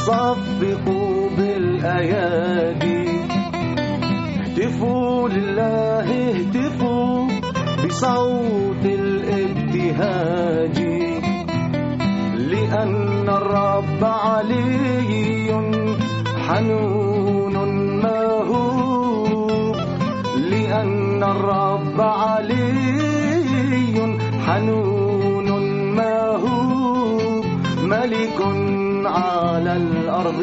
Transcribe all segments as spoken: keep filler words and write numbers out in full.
صفقوا بالأيادي، اهتفوا لله اهتفوا بصوت الابتهاج، لأن الرب علي حنون مهوب، لأن الرب علي حنون مهوب، ملك على الأرض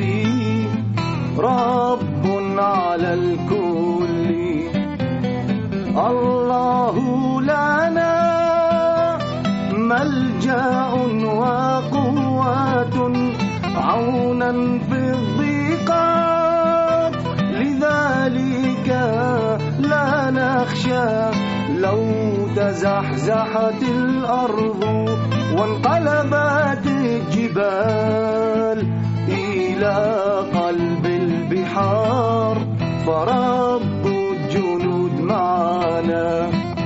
رب على الكل. الله لنا ملجأ وقوة، عونا في الضيقات، لذلك لا نخشى لو تزحزحت الأرض وانقلبت الجبال إلى قلب البحار، فرب الجنود معنا.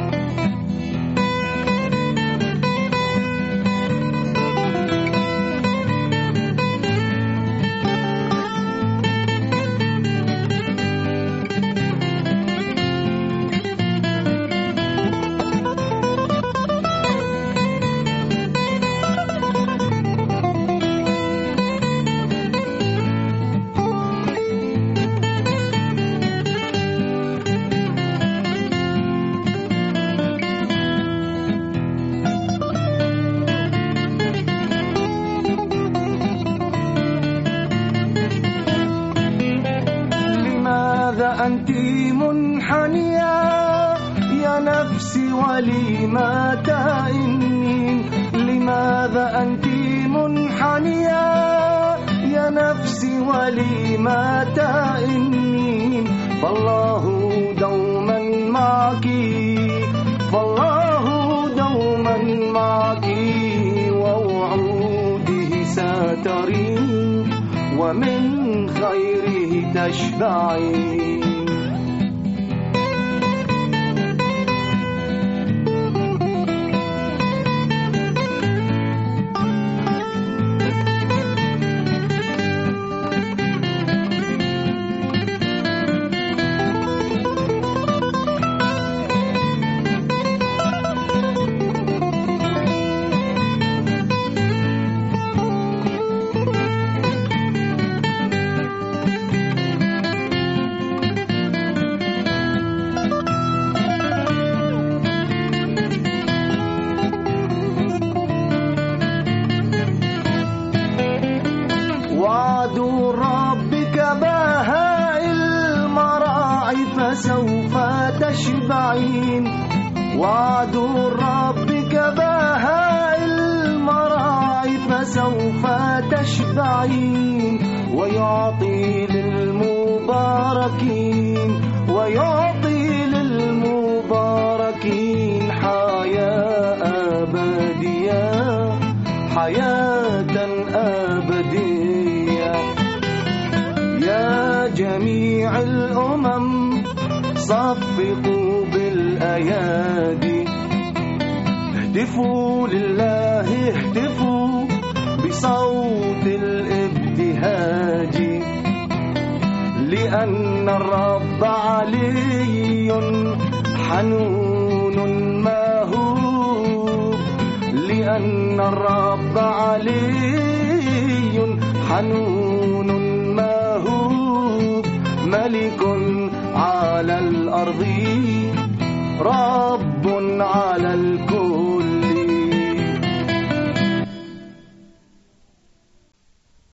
أنت منحنية يا نفسي ولما تئنين، لماذا أنت منحنية يا نفسي ولما تئنين، فالله دوما معك، فالله دوما معك، ووعوده سترين ومن خيره تشبعين. وعد ربك بهاء المراعي فسوف تشبعين، وعد ربك بهاء المراعي فسوف تشبعين، ويعطي للمباركين، ويعطي للمباركين حياة أبدية، حياة أبدية. يا جميع الأمم صفقوا بالأيادي، اهتفوا لله اهتفوا بصوت الابتهاج، لأن الرب علي حنون مهوب، لأن الرب علي حنون مهوب، ملك على الأرض رب على الكل.